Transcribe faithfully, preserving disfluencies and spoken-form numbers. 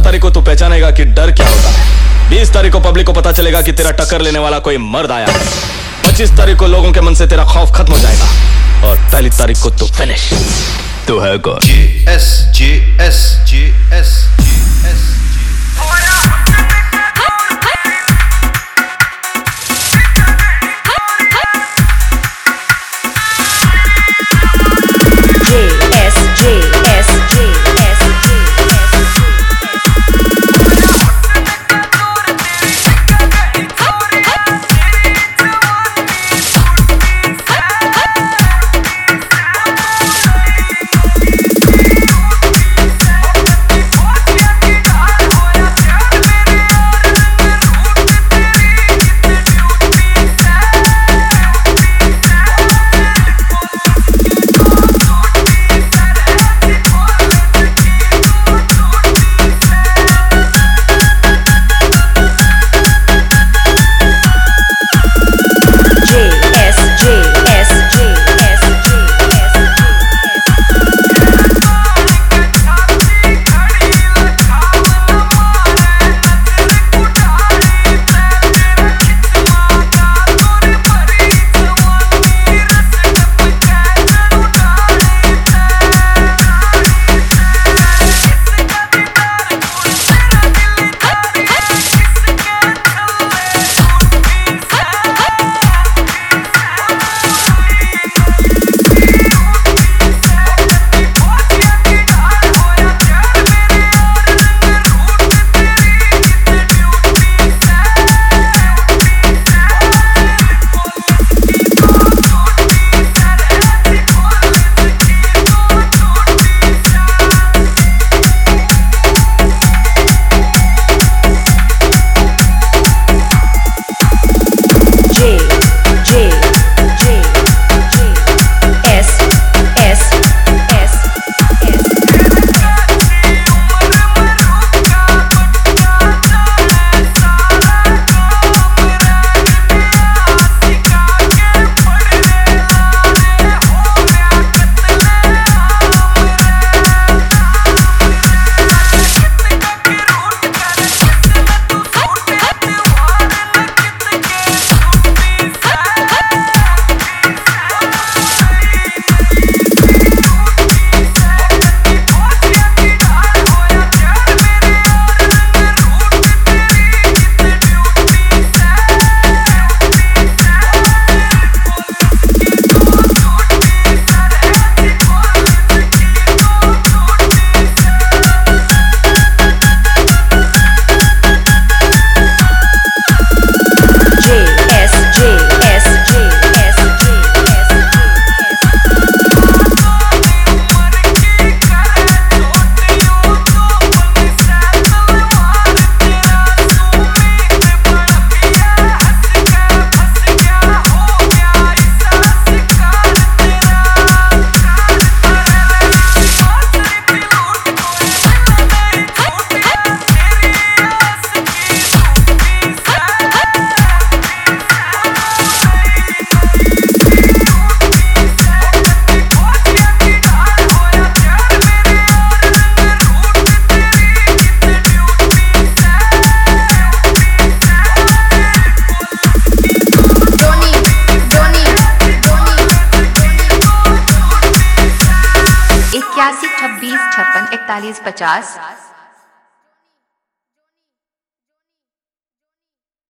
तारीख को तू पहचानेगा कि डर क्या होता है। बीस तारीख को पब्लिक को पता चलेगा कि तेरा टक्कर लेने वाला कोई मर्द आया है। पच्चीस तारीख को लोगों के मन से तेरा खौफ खत्म हो जाएगा और पहली तारीख को तू फिनिश। तू है कौन? G S G S G S G S इक्यासी छब्बीस छप्पन इकतालीस पचास।